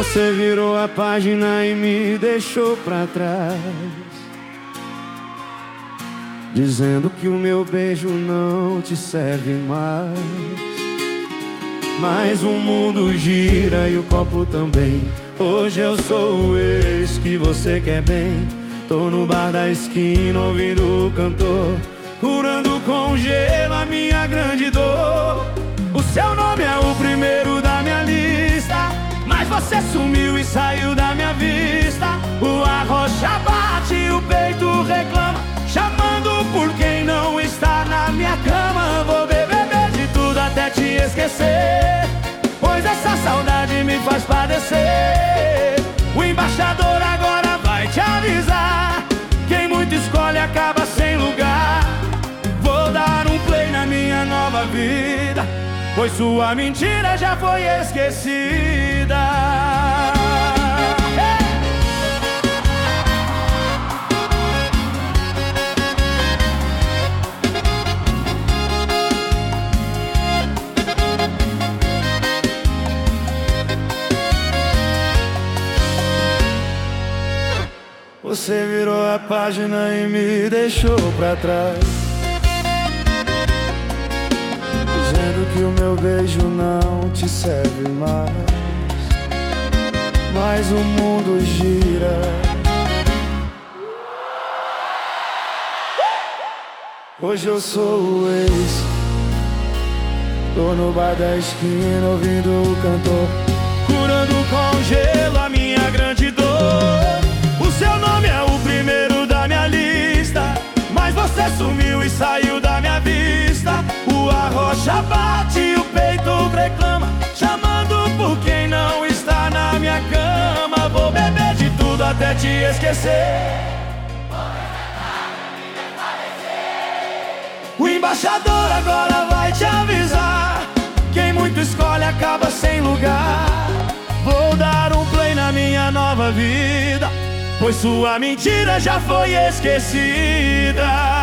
Você virou a página e me deixou pra trás, dizendo que o meu beijo não te serve mais. Mas o mundo gira e o copo também. Hoje eu sou o ex que você quer bem. Tô no bar da esquina ouvindo o cantor, curando com gelo a minha grande dor. O seu nome é o primeiro da minha lista, mas você sumiu e saiu da minha vista. O arrocha bate, o peito reclama, chamando por quem não está na minha cama. Vou beber de tudo até te esquecer, pois essa saudade me faz padecer. O embaixador agora vai te avisar, quem muito escolhe acaba sem lugar. Vou dar um play na minha nova vida, pois sua mentira já foi esquecida. Você virou a página e me deixou pra trás, dizendo que o meu beijo não te serve mais. Mas o mundo gira. Hoje eu sou o ex, tô no bar da esquina ouvindo o cantor, curando com gelo a minha grande dor. O seu nome é o primeiro da minha lista, mas você sumiu e saiu da minha vista. O arrocha bate, o peito reclama, chamando por quem não está na minha cama. Vou beber de tudo até te esquecer. O embaixador agora vai te avisar, quem muito escolhe acaba sem lugar. Vou dar um play na minha nova vida, pois sua mentira já foi esquecida.